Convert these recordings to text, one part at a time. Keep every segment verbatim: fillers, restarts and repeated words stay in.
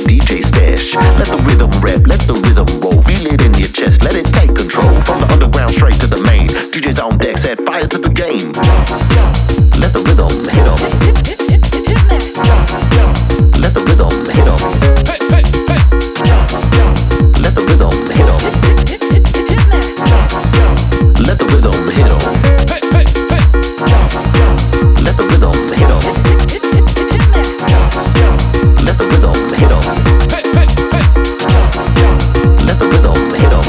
D J stash. Let the rhythm rap, let the rhythm roll. Feel it in your chest, let it take control. From the underground straight to the main. D Js on deck, set fire to the game. Let the rhythm hit 'em. Let the rhythm hit 'em. Let the rhythm hit 'em. Let the rhythm hit 'em. Let the rhythm hit 'em. Let the rhythm hit 'em. Let the rhythm hit 'em.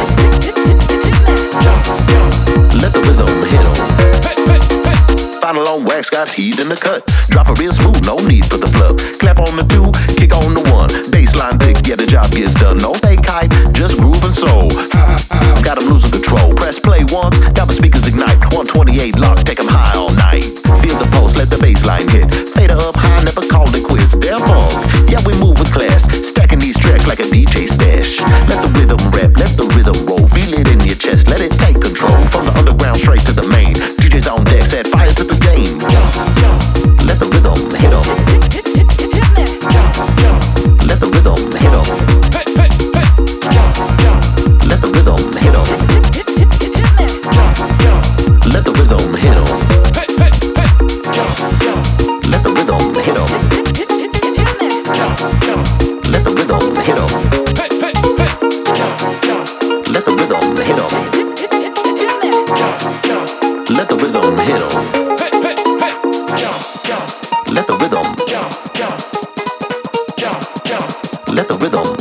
Let the rhythm hit 'em. Final on wax, got heat in the cut. Drop it real smooth, no need for the plug. Clap on the two, kick on the one. Baseline big, yeah, the job gets done. No fake hype, just groove and soul. Got 'em losing control. Press play once, got the speakers ignite. one twenty-eight lock, take 'em high all night. Feel the pulse, let the baseline hit. Fader up high, never call it quits. Damn funk, yeah, we move with class. Stacking these tracks like a D J stash. Let the rhythm rap, let the rhythm roll. Feel it in your chest, let it take control. From the underground straight to the main. D Js on deck, set fire to the game. Let the rhythm hit 'em. Let the rhythm hit 'em. Let the rhythm hit 'em. Let the rhythm hit 'em. Let the rhythm hit 'em. Let the rhythm hit 'em. Let the rhythm hit 'em. Let the rhythm hit 'em. Let the rhythm. Let the rhythm.